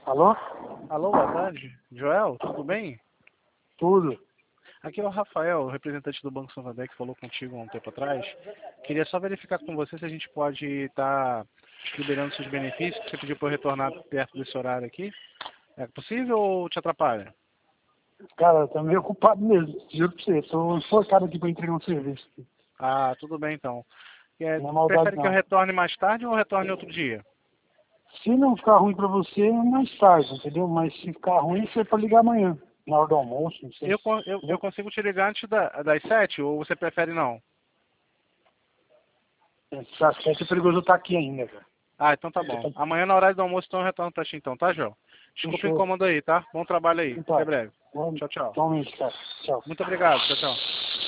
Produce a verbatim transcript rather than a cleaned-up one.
Alô? Alô, boa tarde. Joel, tudo bem? Tudo. Aqui é o Rafael, representante do Banco Santander, que falou contigo há um tempo atrás. Queria só verificar com você se a gente pode estar liberando seus benefícios, que você pediu para eu retornar perto desse horário aqui. É possível ou te atrapalha? Cara, eu tô meio ocupado mesmo, juro pra você. Tô enforcado aqui pra entregar um serviço. Ah, tudo bem então. É, Não é maldade, prefere que eu não. retorne mais tarde ou retorne outro dia? Se não ficar ruim pra você, é mais tarde, entendeu? Mas se ficar ruim, você pode ligar amanhã, na hora do almoço, não sei. Eu, con- eu, eu consigo te ligar antes da- das sete ou você prefere não? Às sete é perigoso eu estar aqui ainda, cara. Ah, então tá bom. Amanhã na hora do almoço então eu retorno pra ti então, tá, Joel? Desculpa o Fechou. incômodo aí, tá? Bom trabalho aí. Então, Até breve. bom, Tchau, tchau. igualmente, cara. Tchau. Muito obrigado. Tchau, tchau.